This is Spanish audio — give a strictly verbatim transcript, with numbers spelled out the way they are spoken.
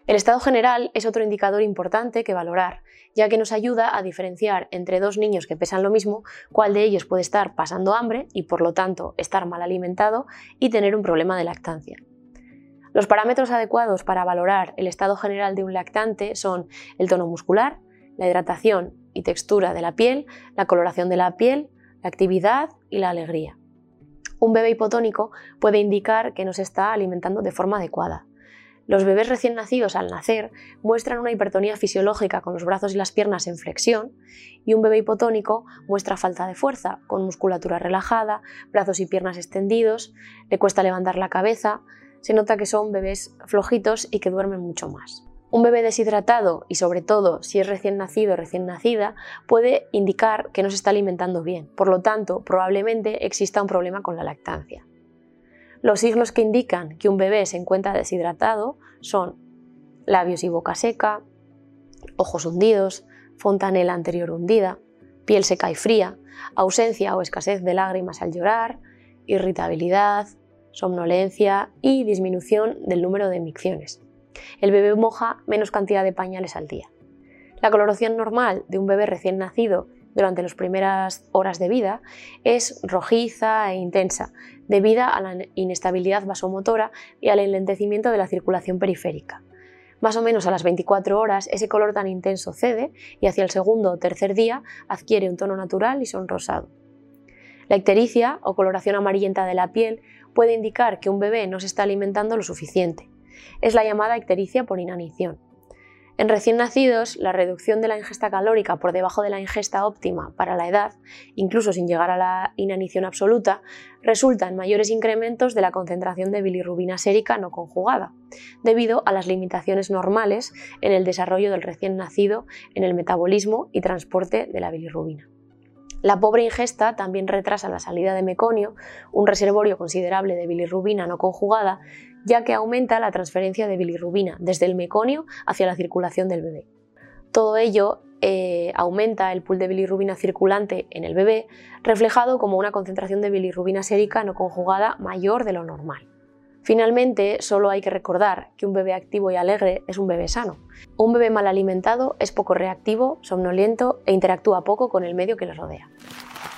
El estado general es otro indicador importante que valorar, ya que nos ayuda a diferenciar entre dos niños que pesan lo mismo cuál de ellos puede estar pasando hambre y por lo tanto estar mal alimentado y tener un problema de lactancia. Los parámetros adecuados para valorar el estado general de un lactante son el tono muscular, la hidratación y textura de la piel, la coloración de la piel, la actividad y la alegría. Un bebé hipotónico puede indicar que no se está alimentando de forma adecuada. Los bebés recién nacidos al nacer muestran una hipertonía fisiológica con los brazos y las piernas en flexión y un bebé hipotónico muestra falta de fuerza, con musculatura relajada, brazos y piernas extendidos, le cuesta levantar la cabeza, se nota que son bebés flojitos y que duermen mucho más. Un bebé deshidratado y sobre todo si es recién nacido o recién nacida puede indicar que no se está alimentando bien, por lo tanto probablemente exista un problema con la lactancia. Los signos que indican que un bebé se encuentra deshidratado son labios y boca seca, ojos hundidos, fontanela anterior hundida, piel seca y fría, ausencia o escasez de lágrimas al llorar, irritabilidad, somnolencia y disminución del número de micciones. El bebé moja menos cantidad de pañales al día. La coloración normal de un bebé recién nacido durante las primeras horas de vida es rojiza e intensa, debido a la inestabilidad vasomotora y al enlentecimiento de la circulación periférica. Más o menos a las veinticuatro horas ese color tan intenso cede y hacia el segundo o tercer día adquiere un tono natural y sonrosado. La ictericia o coloración amarillenta de la piel puede indicar que un bebé no se está alimentando lo suficiente. Es la llamada ictericia por inanición. En recién nacidos, la reducción de la ingesta calórica por debajo de la ingesta óptima para la edad, incluso sin llegar a la inanición absoluta, resulta en mayores incrementos de la concentración de bilirrubina sérica no conjugada, debido a las limitaciones normales en el desarrollo del recién nacido en el metabolismo y transporte de la bilirrubina. La pobre ingesta también retrasa la salida de meconio, un reservorio considerable de bilirrubina no conjugada, ya que aumenta la transferencia de bilirrubina desde el meconio hacia la circulación del bebé. Todo ello eh, aumenta el pool de bilirrubina circulante en el bebé, reflejado como una concentración de bilirrubina sérica no conjugada mayor de lo normal. Finalmente, solo hay que recordar que un bebé activo y alegre es un bebé sano. Un bebé mal alimentado es poco reactivo, somnoliento e interactúa poco con el medio que le rodea.